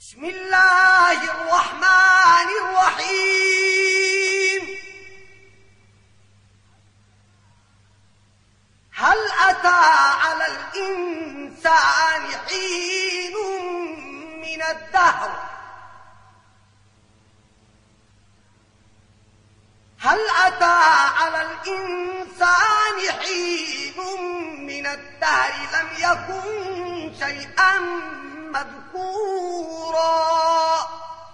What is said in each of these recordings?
بسم الله الرحمن الرحيم. هل أتى على الإنسان حين من الدهر هل أتى على الإنسان حين من الدهر لم يكن شيئا مذكورا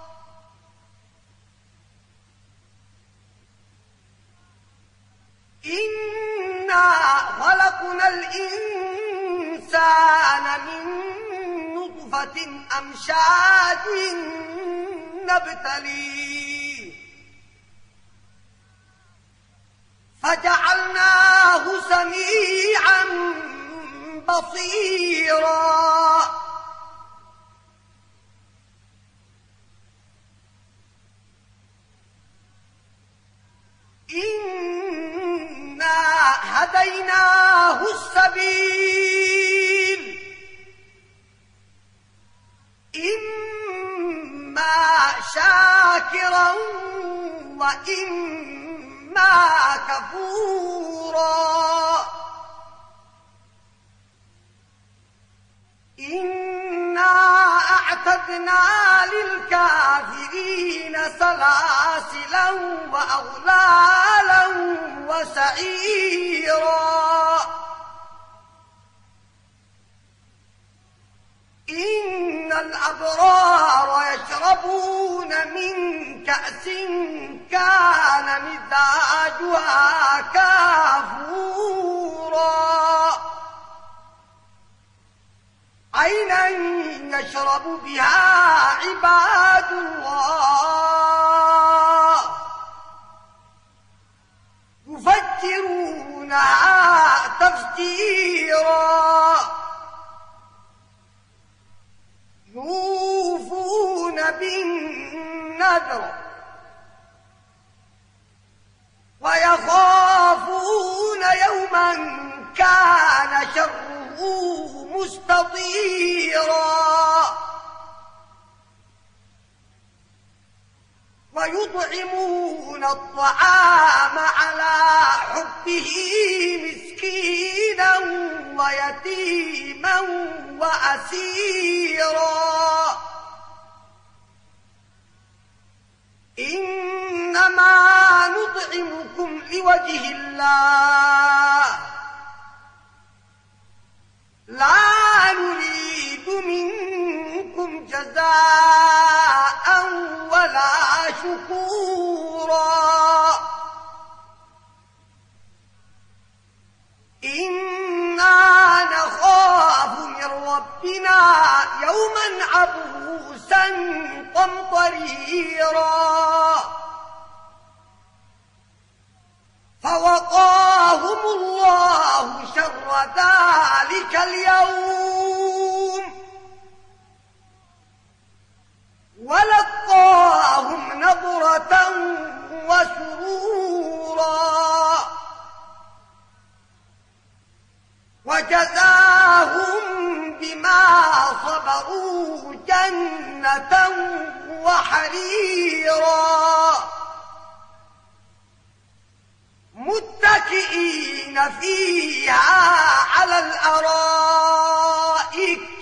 إنا خلقنا الإنسان من نطفة أمشاج نبتليه فجعلناه سميعا بصيرا إنا هديناه السبيل إما شاكرا وإما كفورا إنا أعتدنا للكافرين سلاسلا وأغلالا وسعيرا إن الأبرار يشربون من كأس كان مزاجها كافورا عينا يشرب بها عباد الله يفجرونها تفجيرا يوفون بالنذر ويخافون يوما كان شره مستطيرا ويطعمون الطعام على حبه مسكينا ويتيما وأسيرا إنما نطعمكم لوجه الله لا نريد منكم جزاء ولا شكورا إنا نخاف من ربنا يوما عبوسا قمطريرا فوقاهم الله شر ذلك اليوم ولقاهم نضرة وسرورا وجزاهم بما صبروا جنة وحريرا متكئين فيها على الأرائك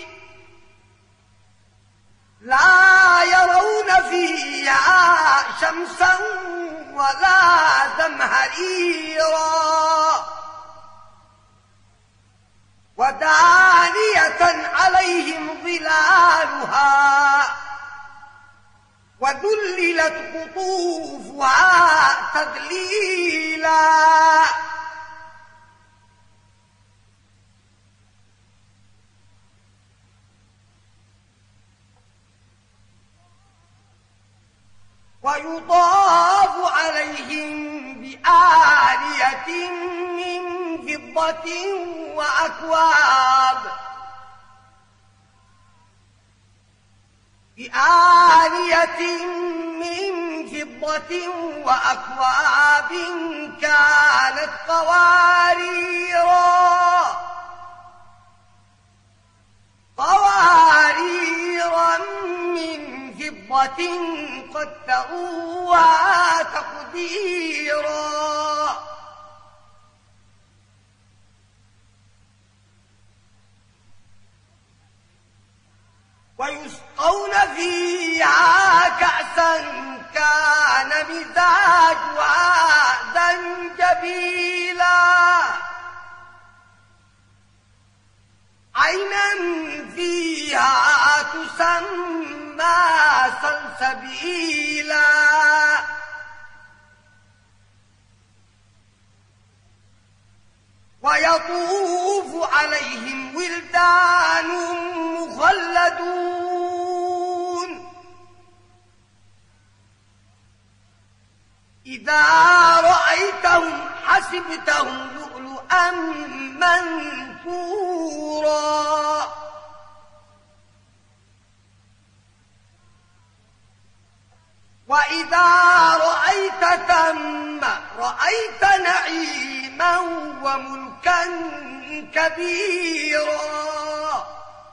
لا يرون فيها شمسا ولا زمهريرا ودانية عليهم ظلالها وذللت قطوفها تذليلا ويطاف عليهم بآنية من فضة وأكواب كانت قوارير من فضة قدروها تقديرا ويسقون فيها كأسا كان مزاجها زنجبيلا عينا فيها تسمى سلسبيلا ويطوف عليهم ولدان مخلدون إذا رأيتهم حسبتهم لؤلؤا منثورا وإذا رأيت ثم رأيت نعيما وملكا كبيرا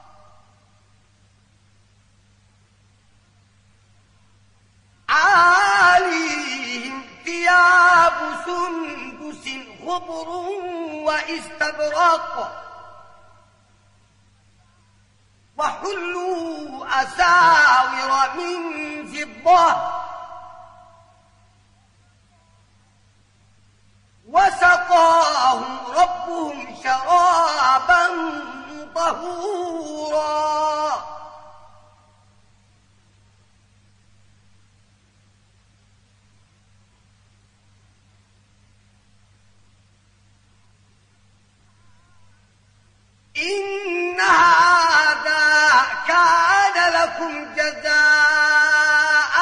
عاليهم ثياب سندس خضر واستبرق وحلوا أساور من فضة وسقاهم ربهم شرابا طهورا إن هذا كان لكم جزاء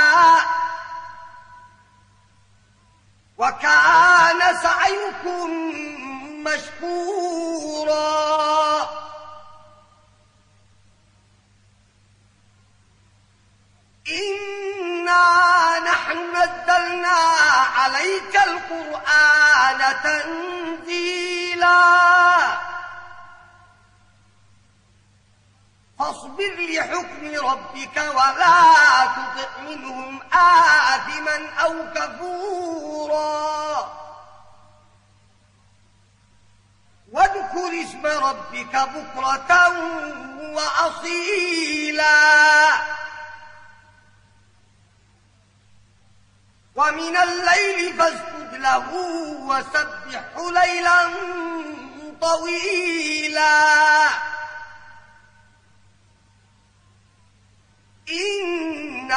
وكان سعيكم مشكورا إنا نحن نزلنا عليك القرآن تنزيلا فاصبر لحكم ربك ولا تطع منهم آثما أو كفورا واذكر اسم ربك بكرة وأصيلا ومن الليل فاسجد له وسبحه ليلا طويلا إن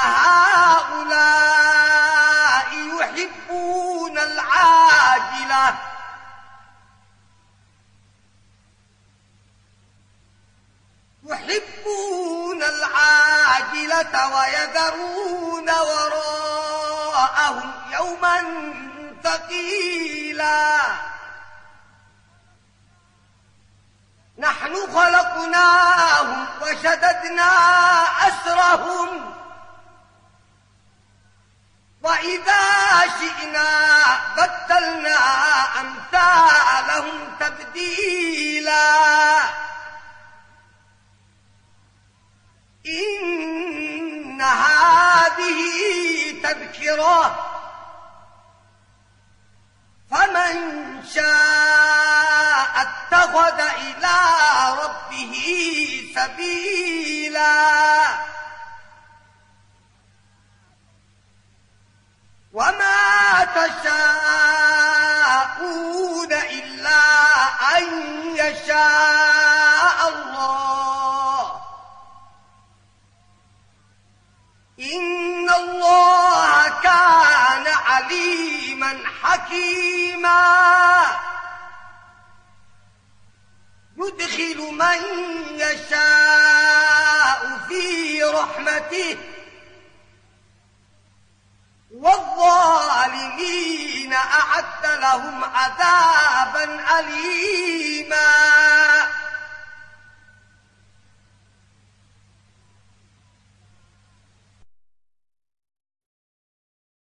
هؤلاء يحبون العاجلة ويذرون وراءهم يوما ثقيلا نحن خلقناهم وشددنا أسرهم وإذا شئنا بدلنا أمثالهم تبديلا إن هذه تذكرة فمن شاء اتخذ إلى ربه سبيلا وما تشاءون إلا أن يشاء الله إن الله كان عليما حكيما يدخل من يشاء في رحمته والظالمين أعد لهم عذابا أليما